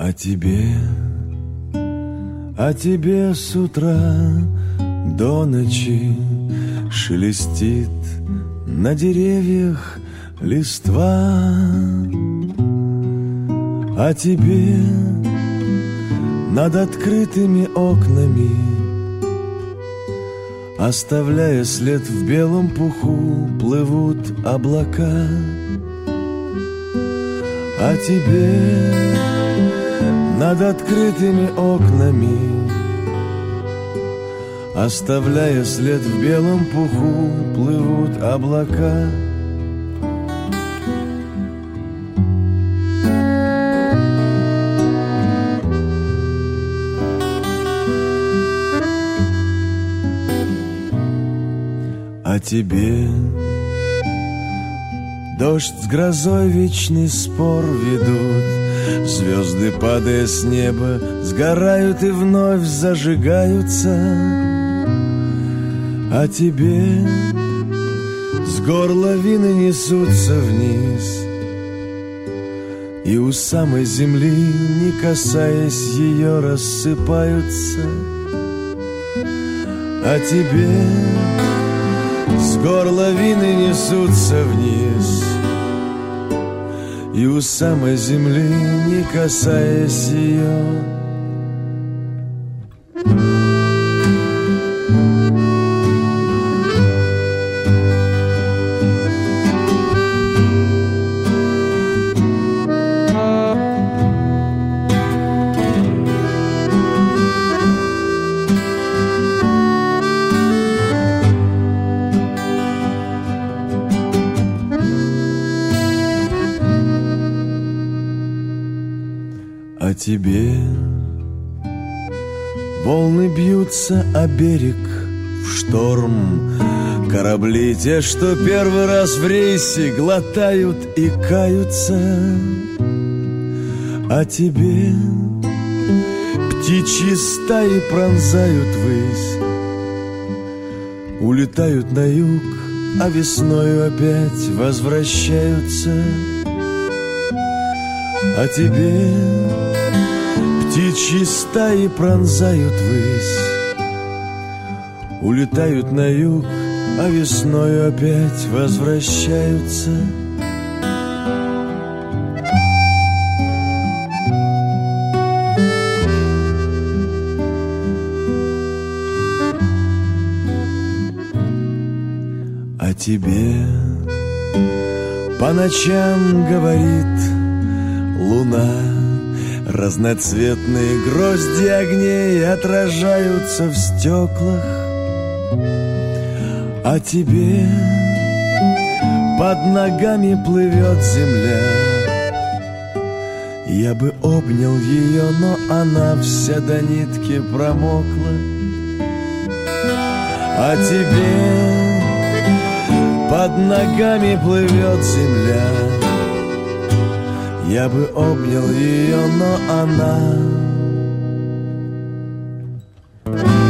А тебе с утра до ночи шелестит на деревьях листва. А тебе над открытыми окнами, оставляя след в белом пуху, плывут облака. А тебе над открытыми окнами, оставляя след в белом пуху, плывут облака. А тебе дождь с грозой вечный спор ведут, звезды, падая с неба, сгорают и вновь зажигаются. А тебе с гор лавины несутся вниз, и у самой земли, не касаясь ее, рассыпаются. А тебе с гор лавины несутся вниз, и у самой земли, не касаясь ее. А тебе волны бьются о берег в шторм, корабли те, что первый раз в рейсе, глотают и каются. А тебе птичьи стаи пронзают высь, улетают на юг, а весною опять возвращаются. А тебе птичьи стаи пронзают высь, улетают на юг, а весною опять возвращаются. А тебе по ночам говорит луна, разноцветные грозди огней отражаются в стеклах. А тебе под ногами плывет земля. Я бы обнял ее, но она вся до нитки промокла. А тебе под ногами плывет земля. Я бы обнял ее, но она